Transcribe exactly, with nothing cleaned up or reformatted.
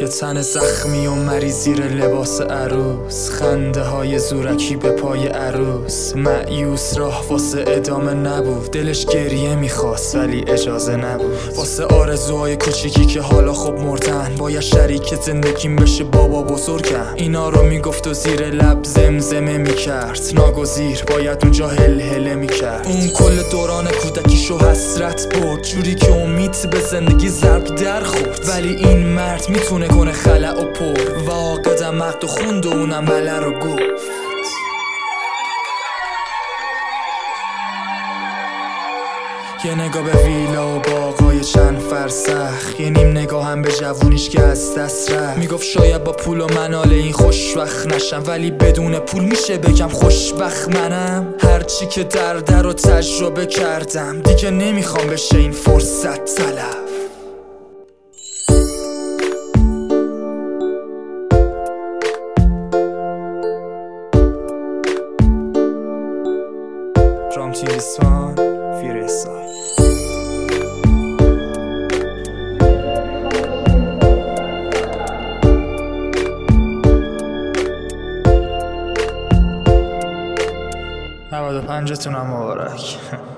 یه تن زخمی و مریض زیر لباس عروس، خنده های زورکی به پای عروس. مایوس راه واسه ادامه نبود، دلش گریه میخواست ولی اجازه نبود. واسه آرزوهای کوچیکی که حالا خب مردن، باید شریک زندگیم بشه بابا بزرگم. اینا رو میگفت و زیر لب زمزمه میکرد، ناگزیر باید اونجا هل هله میکرد. اون کل دوران کودکیشو حسرت برد، جوری که امید به زندگی ضرب در خورد. ولی این مرد میتونه کنه خلأ و پر، و عاقدم عقد و خوند و اونم بله رو گفت. یه نگاه به ویلا و باغای چند فرسخ، یه نیم نگاه هم به جوونیش که از دست رفت. میگفت شاید با پول و مناله این خوشبخت نشم، ولی بدون پول میشه بگم خوشبخت منم. هرچی که درده رو تجربه کردم، دیگه نمیخوام بشه این فرصت تلف. رام تیویستان فیرستای نود و پنجتونم مبارک.